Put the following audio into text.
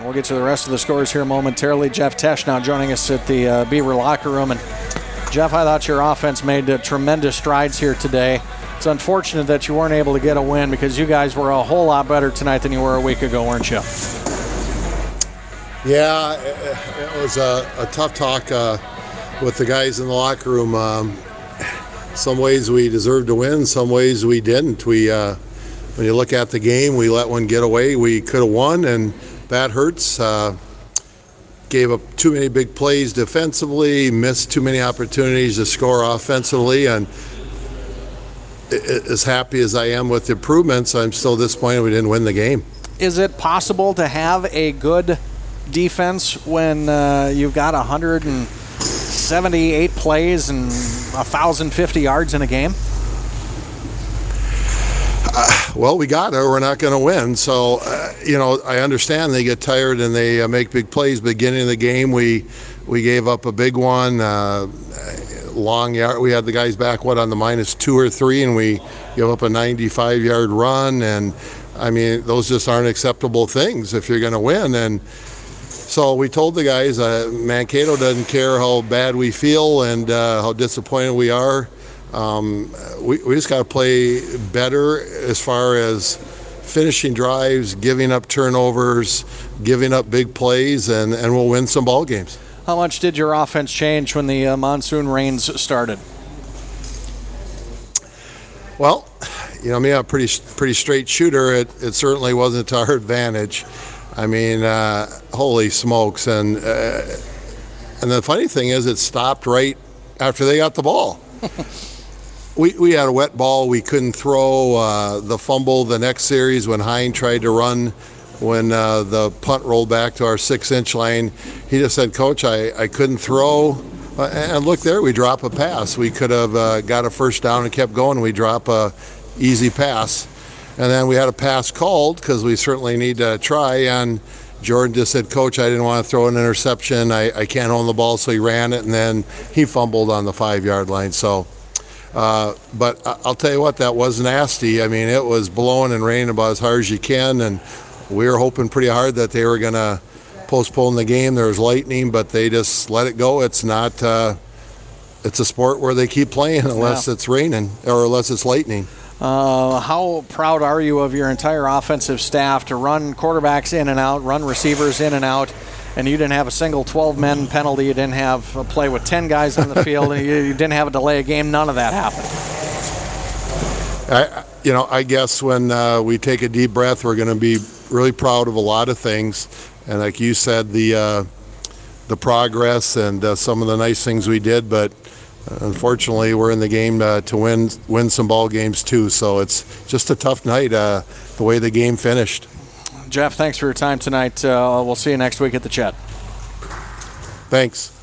We'll get to the rest of the scores here momentarily. Jeff Tesh now joining us at the Beaver locker room. And Jeff, I thought your offense made tremendous strides here today. It's unfortunate that you weren't able to get a win because you guys were a whole lot better tonight than you were a week ago, weren't you? Yeah, it was a tough talk with the guys in the locker room. Some ways we deserved to win, some ways we didn't. When you look at the game, we let one get away. We could have won, and that hurts. Gave up too many big plays defensively, missed too many opportunities to score offensively, and as happy as I am with the improvements, I'm still disappointed we didn't win the game. Is it possible to have a good defense when you've got 178 plays and 1,050 yards in a game? Well, we got it. We're not going to win. So, I understand they get tired and they make big plays. Beginning of the game, we gave up a big one. Long yard. We had the guys back, on the -2 or -3, and we gave up a 95-yard run. And, those just aren't acceptable things if you're going to win. And so we told the guys, Mankato doesn't care how bad we feel and how disappointed we are. We just got to play better as far as finishing drives, giving up turnovers, giving up big plays, and we'll win some ball games. How much did your offense change when the monsoon rains started? Well, I'm a pretty straight shooter. It certainly wasn't to our advantage. Holy smokes! And the funny thing is, it stopped right after they got the ball. We had a wet ball. We couldn't throw. The fumble the next series when Hein tried to run, when the punt rolled back to our 6-inch line, he just said, "Coach, I couldn't throw." And look there, we drop a pass. We could have got a first down and kept going. We drop a easy pass. And then we had a pass called because we certainly need to try. And Jordan just said, "Coach, I didn't want to throw an interception. I can't own the ball," so he ran it, and then he fumbled on the 5-yard line. So. But I'll tell you what, that was nasty. It was blowing and raining about as hard as you can, and we were hoping pretty hard that they were going to postpone the game. There was lightning, but they just let it go. It's not. It's a sport where they keep playing unless it's raining or unless it's lightning. How proud are you of your entire offensive staff to run quarterbacks in and out, run receivers in and out? And you didn't have a single 12-men penalty. You didn't have a play with 10 guys on the field. And you didn't have a delay of game. None of that happened. I guess when we take a deep breath, we're going to be really proud of a lot of things. And like you said, the progress and some of the nice things we did. But unfortunately, we're in the game to win some ball games too. So it's just a tough night the way the game finished. Jeff, thanks for your time tonight. We'll see you next week at the Chet. Thanks.